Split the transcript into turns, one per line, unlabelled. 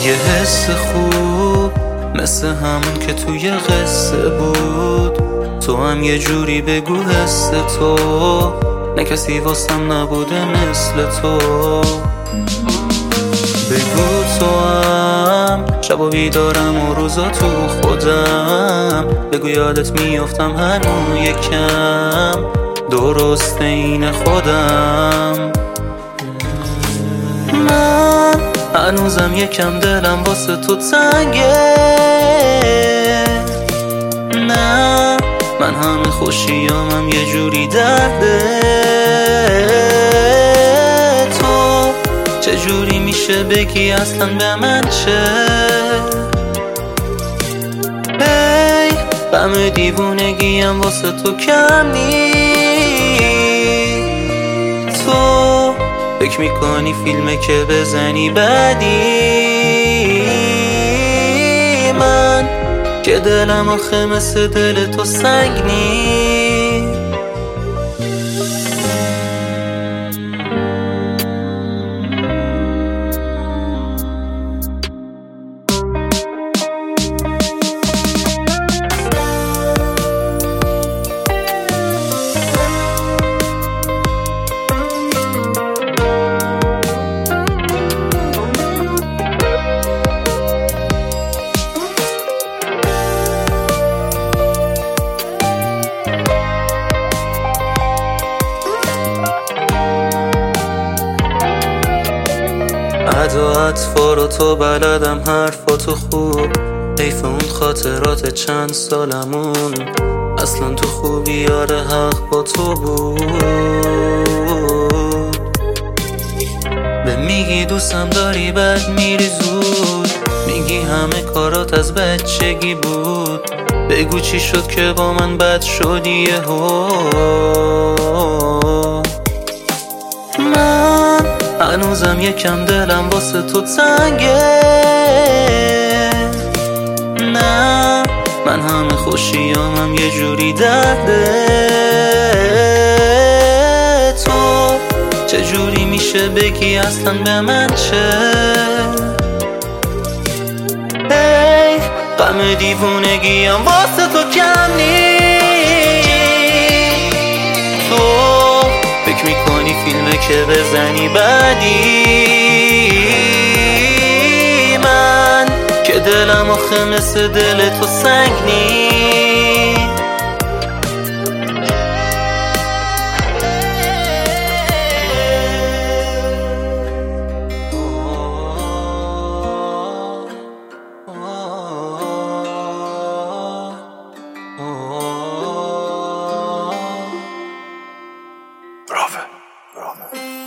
یه حس خوب مثل همون که توی قصه بود، تو هم یه جوری بگو حس تو، نه کسی واسم نبوده مثل تو. بگو تو هم شبا بیدارم و روزا تو خودم، بگو یادت میافتم هنو یکم، درست این خودم. من هنوزم یکم دلم واسه تو تنگه، نه من همه خوشیامم یه جوری درده. تو چجوری میشه بگی اصلا به من چه؟ ای غم دیوونگیم واسه تو کم نیست. تو فکر میکنی فیلمه که بزنی بعدی، من که دلم آخه مثل دل تو سنگ نیست. ادا اطفار و تو بلدم حرفاتو خوب، حیف اون خاطرات چند سالمون، اصلا تو خوبی یاره حق با تو بود. به میگی دوستم داری بعد میری زود، میگی همه کارات از بچگی بود، بگو چی شد که با من بد شدی یهو. من هنوزم یکم دلم واسه تو تنگه، نه من همه خوشیامم یه جوری درده. تو چجوری میشه بگی اصلا به من چه؟ ای غم دیوونگیم واسه تو کم نیست. تو فکر میکنی فیلمه که بزنی بعدی، من که دلم آخه مثل دل تو سنگ نیست.
Bravo.